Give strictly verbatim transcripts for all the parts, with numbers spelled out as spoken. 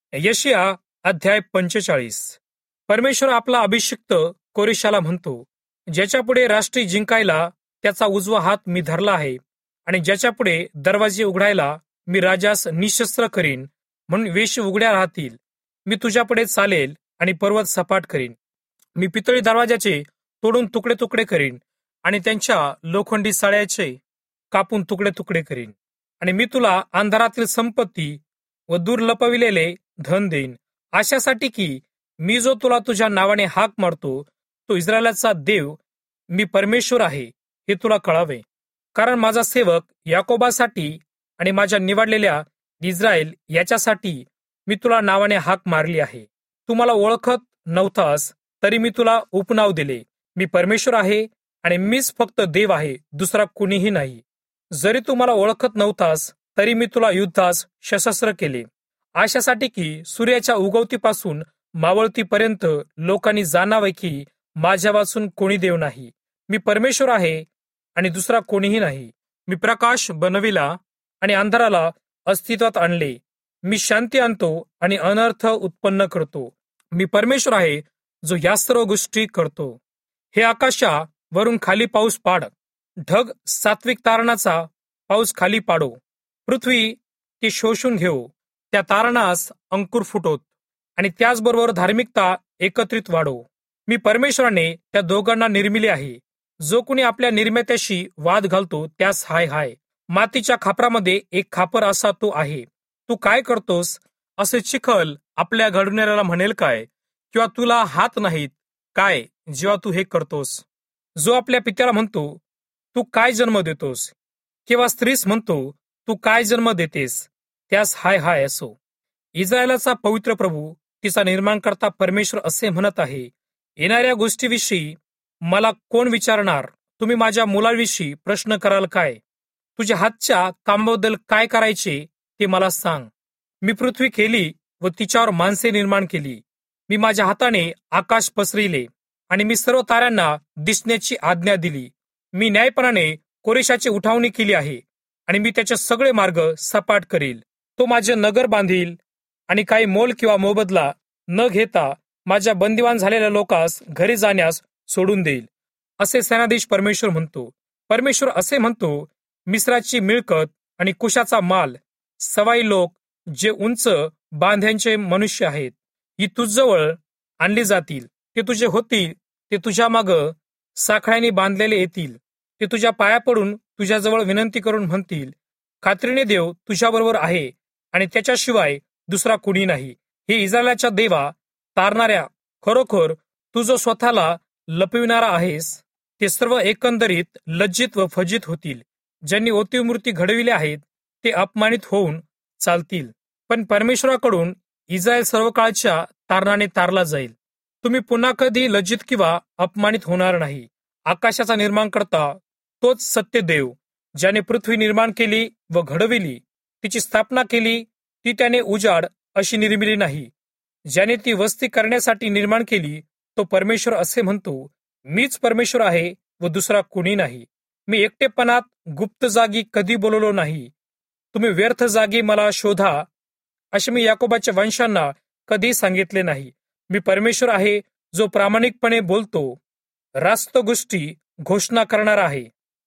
यशिया अध्याय पंचेचाळीस. परमेश्वर आपला अभिषिक्त कोरेशाला म्हणतो, ज्याच्यापुढे राष्ट्री जिंकायला त्याचा उजवा हात मी धरला आहे आणि ज्याच्यापुढे दरवाजे उघडायला मी राजास निशस्त्र करीन, म्हणून वेशी उघड्या राहतील. मी तुझ्यापुढे चालेल आणि पर्वत सपाट करीन. मी पितळी दरवाजाचे तोडून तुकडे तुकडे करीन आणि त्यांच्या लोखंडी सळ्याचे कापून तुकडे तुकडे करीन. आणि मी तुला अंधारातील संपत्ती व दूर लपविलेले धन देईन, अशासाठी की मी जो तुला तुझ्या नावाने हाक मारतो तो इस्रायलाचा देव मी परमेश्वर आहे हे तुला कळावे. कारण माझा सेवक याकोबासाठी आणि माझ्या निवडलेल्या इस्रायल याच्यासाठी मी तुला नावाने हाक मारली आहे. तू मला ओळखत नव्हतास तरी मी तुला उपनाव दिले. मी परमेश्वर आहे आणि मीच फक्त देव आहे, दुसरा कुणीही नाही. जरी तू मला ओळखत नव्हतास तरी मी तुला युद्धास सशस्त्र केले, अशासाठी की सूर्याच्या उगवतीपासून मावळतीपर्यंत लोकांनी जाणावे की माझ्या वाचून कोणी देव नाही. मी परमेश्वर आहे आणि दुसरा कोणीही नाही. मी प्रकाश बनविला आणि अंधाराला अस्तित्वात आणले. मी शांती आणतो आणि अनर्थ उत्पन्न करतो. मी परमेश्वर आहे जो या सर्व गोष्टी करतो. हे आकाशा वरून खाली पाऊस पाड, ढग सात्विक तारणाचा पाऊस खाली पाडो. पृथ्वी ती शोषून घेऊ, त्या तारणास अंकुर फुटोत आणि त्याचबरोबर धार्मिकता एकत्रित वाढो. मी परमेश्वराने त्या दोघांना निर्मिले आहे. जो कुणी आपल्या निर्मात्याशी वाद घालतो त्यास हाय हाय. मातीच्या खापरामध्ये एक खापर असा तो आहे. तू काय करतोस असे चिखल आपल्या घडवणाऱ्याला म्हणेल काय? किंवा तुला हात नाहीत काय जेव्हा तू हे करतोस? जो आपल्या पित्याला म्हणतो तू काय जन्म देतोस, किंवा स्त्रीस म्हणतो तू काय जन्म देतेस, त्यास हाय हाय असो. इस्रायलाचा पवित्र प्रभू तिचा निर्माणकर्ता परमेश्वर असे म्हणत आहे, येणाऱ्या गोष्टीविषयी मला कोण विचारणार? तुम्ही माझ्या मुलाविषयी प्रश्न कराल काय? तुझ्या हातच्या कामाबद्दल काय करायचे ते मला सांग. मी पृथ्वी केली व तिच्यावर माणसे निर्माण केली. मी माझ्या हाताने आकाश पसरिले आणि मी सर्व ताऱ्यांना दिसण्याची आज्ञा दिली. मी न्यायपणाने कोरेशाची उठावणी केली आहे आणि मी त्याचे सगळे मार्ग सपाट करील. तो माझे नगर बांधील आणि काही मोल किंवा मोबदला न घेता माझ्या बंदिवान झालेल्या लोकांस घरी जाण्यास सोडून देईल, असे सेनाधीश परमेश्वर म्हणतो. परमेश्वर असे म्हणतो, मिस्राची मिळकत आणि कुशाचा माल, सवाई लोक जे उंच बांध्यांचे मनुष्य आहेत, ही तुझजवळ आणली जातील. ते तुझे होतील, ते तुझ्या माग साखळ्यांनी बांधलेले येतील. ते तुझ्या पाया पडून तुझ्याजवळ विनंती करून म्हणतील, खात्रीने देव तुझ्याबरोबर आहे आणि त्याच्याशिवाय दुसरा कुणी नाही. हे इस्रायलाच्या देवा तारणाऱ्या, खरोखर तू जो स्वतःला लपविणारा आहेस, ते सर्व एकंदरीत लज्जित व फजित होतील. ज्यांनी ओतीव घडविले आहेत ते अपमानित होऊन चालतील. पण परमेश्वराकडून इस्रायल सर्व काळच्या तारणाने तारला जाईल. तुम्ही पुन्हा कधी लज्जित किंवा अपमानित होणार नाही. आकाशाचा निर्माण करता तोच सत्य देव, ज्याने पृथ्वी निर्माण केली व घडविली, तिची स्थापना केली, ती त्याने उजाड अशी निर्मिली नाही. ज्याने ती वस्ती करण्यासाठी निर्माण केली तो परमेश्वर असे म्हणतो, मीच परमेश्वर आहे व दुसरा कुणी नाही. मी एकटेपणात गुप्त जागी कधी बोललो नाही. तुम्ही व्यर्थ जागी मला शोधा असे मी याकोबाच्या वंशांना कधी सांगितले नाही. मी परमेश्वर आहे जो प्रामाणिकपणे बोलतो, रास्त गोष्टी घोषणा करणार आहे.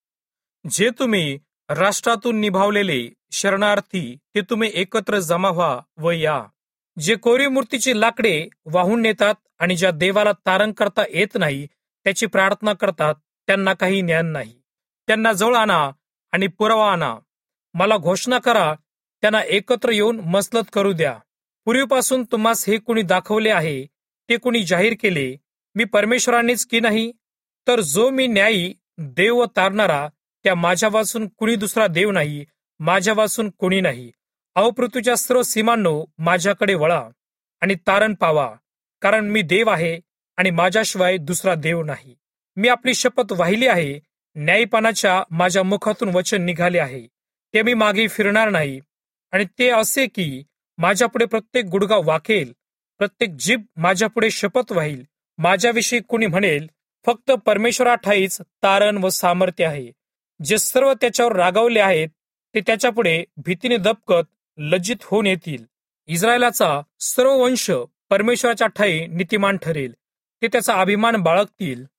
जे तुम्ही राष्ट्रातून निभावलेले शरणार्थी ते तुम्ही एकत्र जमा व्हा व या. जे कोरीव मूर्तीची लाकडे वाहून नेतात आणि ज्या देवाला तारण करता येत नाही त्याची प्रार्थना करतात, त्यांना काही ज्ञान नाही. त्यांना जवळ आणा आणि पुरावा आणा. मला घोषणा करा, त्यांना एकत्र येऊन मसलत करू द्या. पूर्वीपासून तुम्हास हे कुणी दाखवले आहे, ते कुणी जाहीर केले, मी परमेश्वरानेच की नाही? तर जो मी न्यायी देव व तारणारा, त्या माझ्या वाचून कुणी दुसरा देव नाही, माझ्या वाचून कोणी नाही. अहो पृथ्वीच्या सर्व सीमांनो, माझ्याकडे वळा आणि तारण पावा, कारण मी देव आहे आणि माझ्याशिवाय दुसरा देव नाही. मी आपली शपथ वाहिली आहे, न्यायपणाच्या माझ्या मुखातून वचन निघाले आहे, ते मी मागे फिरणार नाही. आणि ते असे की माझ्यापुढे प्रत्येक गुडघा वाकेल, प्रत्येक जीभ माझ्यापुढे शपथ वाहील. माझ्याविषयी कुणी म्हणेल, फक्त परमेश्वराठाईच तारण व सामर्थ्य आहे. जे सर्व त्याच्यावर रागावले आहेत ते त्याच्यापुढे भीतीने दबकत लज्जित होऊन येतील. इस्रायलाचा सर्व वंश परमेश्वराच्या ठायी नीतिमान ठरेल. ते त्याचा अभिमान बाळगतील